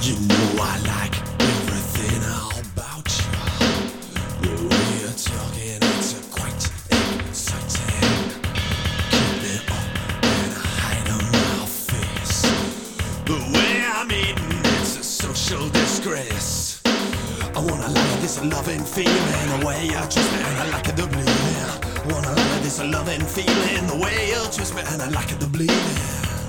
You know I like everything about you. The way you're talking, it's quite exciting. Keep it up and hide on my face. The way I'm eating, it's a social disgrace. I wanna like this loving feeling, the way you twist me and I like the bleeding. I wanna like this loving feeling, the way you twist me and I like the bleeding.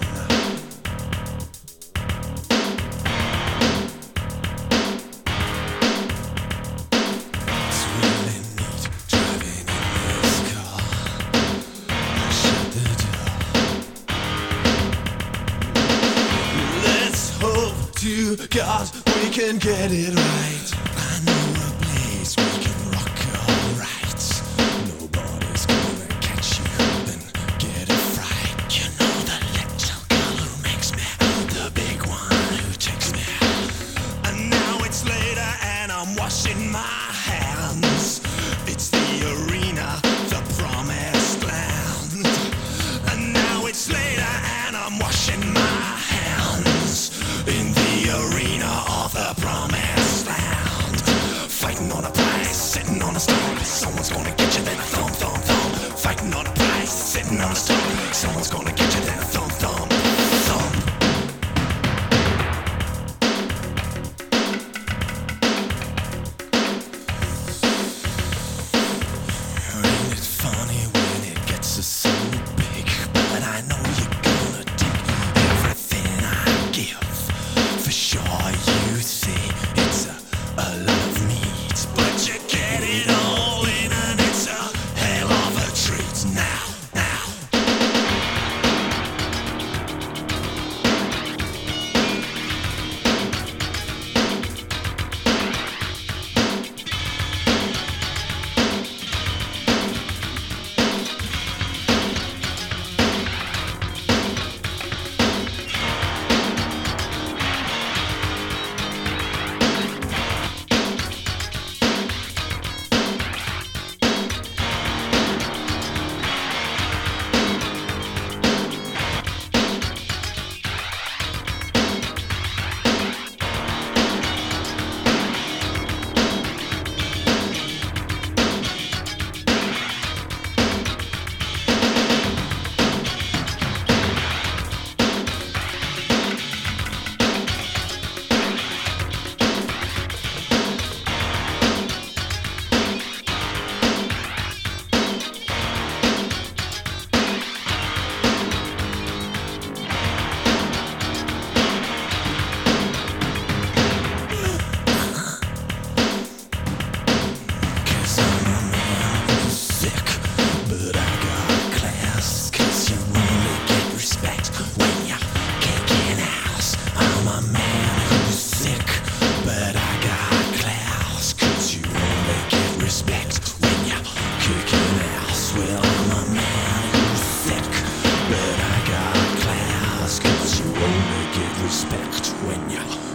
God, we can get it right. I know a place we can rock alright. Nobody's gonna catch you and get a fright. You know the little girl who makes me, the big one who takes me. And now it's later and I'm washing my hands. It's the arena, the promised land. And now it's later and I'm washing my hands in the arena of the promised land. Fighting on a prize, sitting on a star. Someone's gonna get you, then a thump, thump, thump. Fighting on a prize, sitting on a star. Someone's gonna get you, then a thump, thump, thump. Ain't it funny when it gets so big? But I know you're gonna take everything I give. For sure you say it's a lot of meat, but you get it all in and it's a hell of a treat. Now, now. Well, I'm a man who's sick, but I got class. 'Cause you only get respect when you